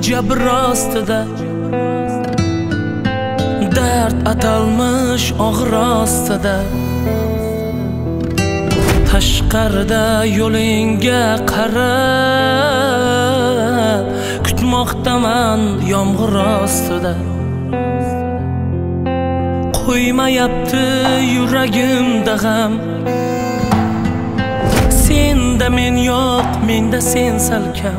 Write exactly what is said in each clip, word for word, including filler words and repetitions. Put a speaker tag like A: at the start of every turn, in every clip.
A: jabr ostida dard atalmış og'ir ostida tashqarida yo'lingga qarab kutmoqdaman yomg'ir ostida qo'ymayapti yuragimda g'am senda men yo'q menda sen salkam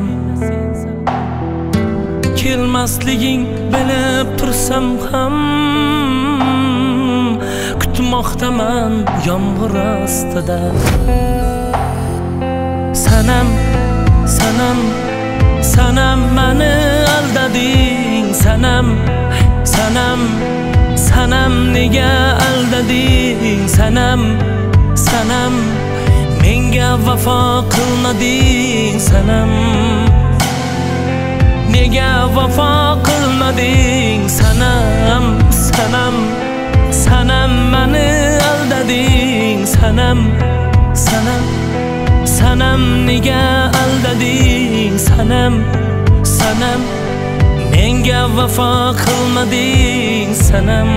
A: kelmasliging bilib tursam ham kutmoqdaman yomg'ir ostida sanam sanam sanam meni aldading sanam sanam sanam nega aldading sanam sanam menga vafo qilmading sanam nega vafo qilmading sanam sanam sanam meni aldading sanam sanam sanam nega aldading sanam sanam menga vafo qilmading sanam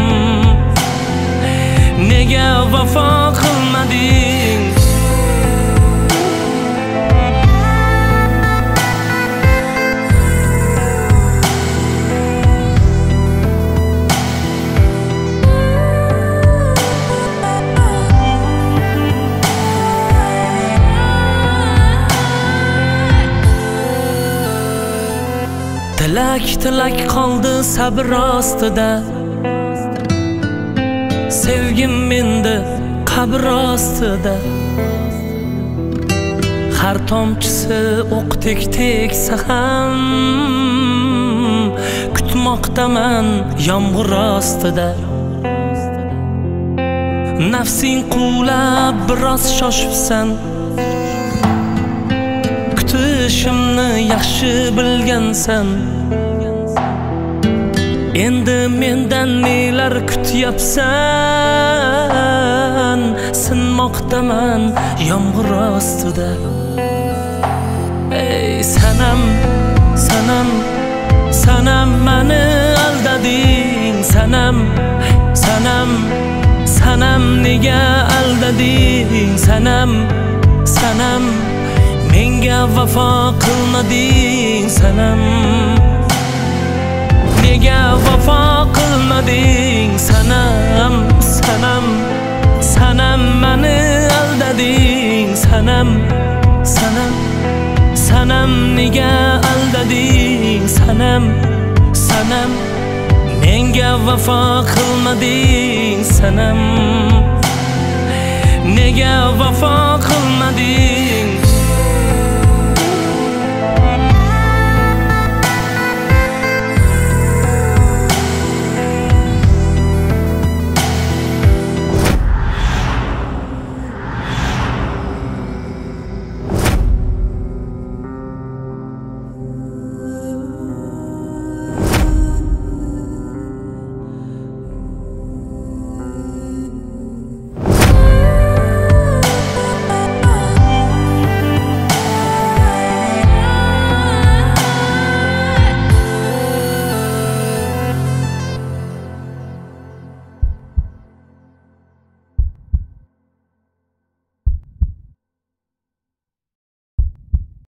A: nega vafo qilmading Tilak tilak qoldi sabr ostida sevgim menda qabr ostida har tomchisi o'qdek tegsa ham kutmoqdaman yomg'ir ostida nafsing quvlab biroz shoshibsan kutishimni yaxshi bilgansan endi mendan nelar kutyapsan sinmoqdaman yomg'ir ostida ey sanam sanam sanam meni aldading sanam sanam sanam nega aldading sanam sanam menga vafo qilmading sanam nega vafo qilmading sanam sanam sanam meni aldading sanam sanam sanam nega aldading sanam sanam menga vafo qilmading sanam nega vafo qilmading